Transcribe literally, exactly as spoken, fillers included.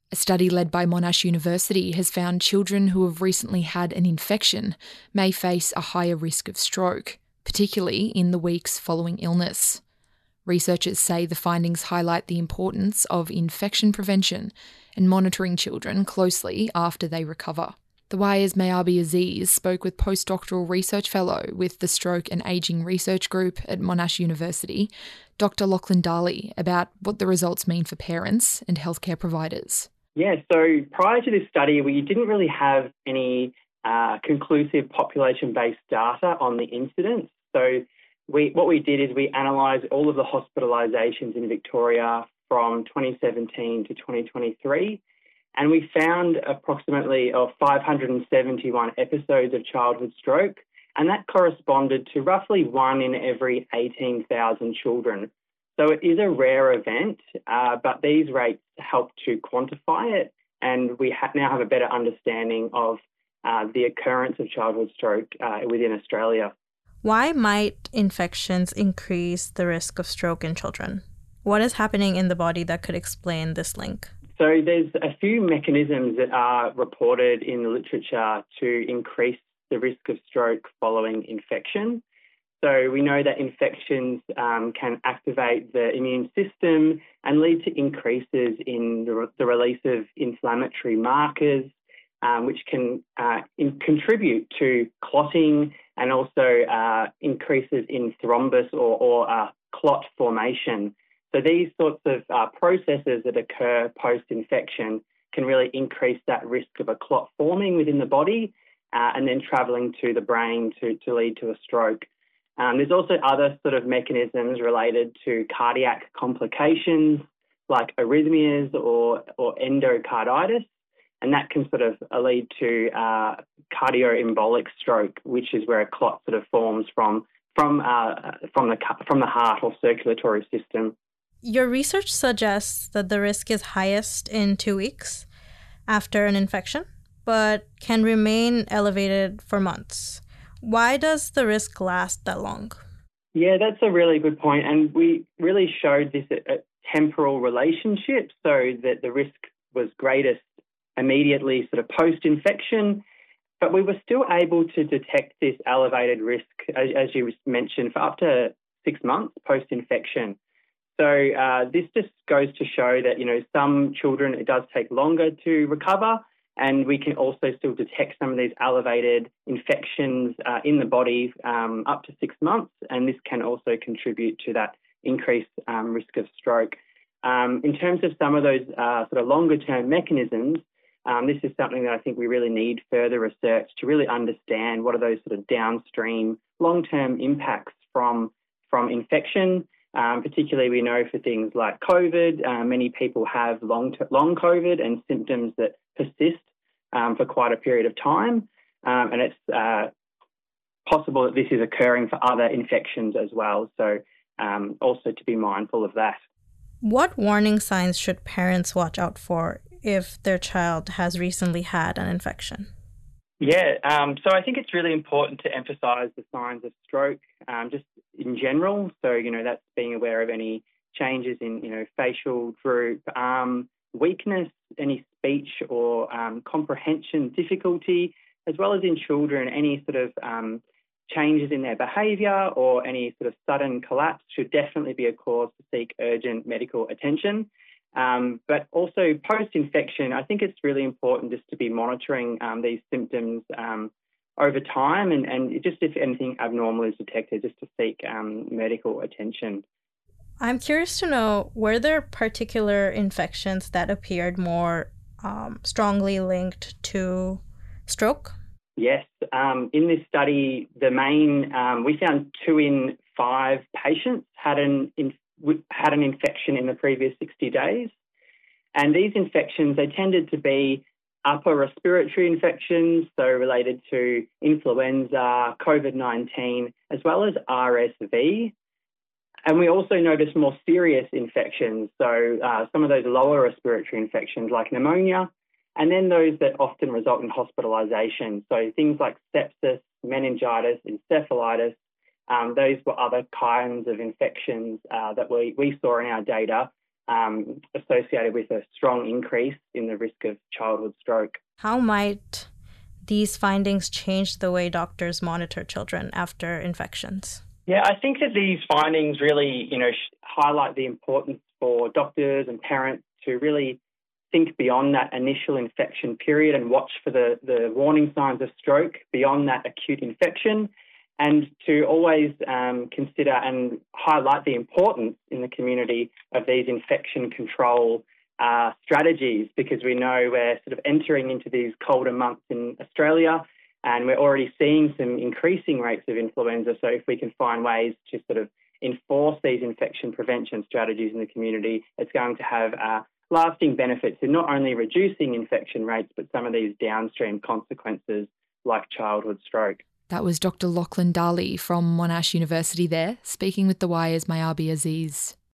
A study led by Monash University has found children who have recently had an infection may face a higher risk of stroke, particularly in the weeks following illness. Researchers say the findings highlight the importance of infection prevention and monitoring children closely after they recover. The Wire's Mayabi Aziz spoke with postdoctoral research fellow with the Stroke and Ageing Research Group at Monash University, Doctor Lachlan Darley, about what the results mean for parents and healthcare providers. Yeah, so prior to this study, we didn't really have any uh, conclusive population-based data on the incidence. So we, what we did is we analysed all of the hospitalisations in Victoria from twenty seventeen to twenty twenty-three, and we found approximately uh, five hundred seventy-one episodes of childhood stroke, and that corresponded to roughly one in every eighteen thousand children. So it is a rare event, uh, but these rates help to quantify it, and we ha- now have a better understanding of uh, the occurrence of childhood stroke uh, within Australia. Why might infections increase the risk of stroke in children? What is happening in the body that could explain this link? So there's a few mechanisms that are reported in the literature to increase the risk of stroke following infection. So we know that infections um, can activate the immune system and lead to increases in the, re- the release of inflammatory markers, um, which can uh, in- contribute to clotting and also uh, increases in thrombus or, or uh, clot formation. So these sorts of uh, processes that occur post-infection can really increase that risk of a clot forming within the body uh, and then travelling to the brain to, to lead to a stroke. Um, there's also other sort of mechanisms related to cardiac complications like arrhythmias or, or endocarditis, and that can sort of lead to uh, cardioembolic stroke, which is where a clot sort of forms from from uh, from the from the heart or circulatory system. Your research suggests that the risk is highest in two weeks after an infection, but can remain elevated for months. Why does the risk last that long? Yeah, that's a really good point. And we really showed this a, a temporal relationship, so that the risk was greatest immediately sort of post-infection, but we were still able to detect this elevated risk, as, as you mentioned, for up to six months post-infection. So uh, this just goes to show that, you know, some children, it does take longer to recover, and we can also still detect some of these elevated infections uh, in the body um, up to six months, and this can also contribute to that increased um, risk of stroke. Um, in terms of some of those uh, sort of longer-term mechanisms, um, this is something that I think we really need further research to really understand what are those sort of downstream long-term impacts from, from infection. Um, particularly, we know for things like COVID, uh, many people have long t- long COVID and symptoms that persist um, for quite a period of time. Um, and it's uh, possible that this is occurring for other infections as well. So um, also to be mindful of that. What warning signs should parents watch out for if their child has recently had an infection? Yeah, um, so I think it's really important to emphasise the signs of stroke um, just in general. So, you know, that's being aware of any changes in, you know, facial droop, arm weakness, any speech or um, comprehension difficulty, as well as in children, any sort of um, changes in their behaviour or any sort of sudden collapse should definitely be a cause to seek urgent medical attention. Um, but also post-infection, I think it's really important just to be monitoring um, these symptoms um, over time and, and just if anything abnormal is detected, just to seek um, medical attention. I'm curious to know, were there particular infections that appeared more um, strongly linked to stroke? Yes. Um, in this study, the main, um, we found two in five patients had an infection had an infection in the previous sixty days. And these infections, they tended to be upper respiratory infections, so related to influenza, COVID nineteen, as well as R S V. And we also noticed more serious infections, so uh, some of those lower respiratory infections like pneumonia, and then those that often result in hospitalisation. So things like sepsis, meningitis, encephalitis. Um, those were other kinds of infections uh, that we, we saw in our data um, associated with a strong increase in the risk of childhood stroke. How might these findings change the way doctors monitor children after infections? Yeah, I think that these findings really, you know, highlight the importance for doctors and parents to really think beyond that initial infection period and watch for the, the warning signs of stroke beyond that acute infection, and to always um, consider and highlight the importance in the community of these infection control uh, strategies, because we know we're sort of entering into these colder months in Australia and we're already seeing some increasing rates of influenza. So if we can find ways to sort of enforce these infection prevention strategies in the community, it's going to have uh, lasting benefits in not only reducing infection rates, but some of these downstream consequences like childhood stroke. That was Doctor Lachlan Darley from Monash University there, speaking with The Wire's Mayari Aziz.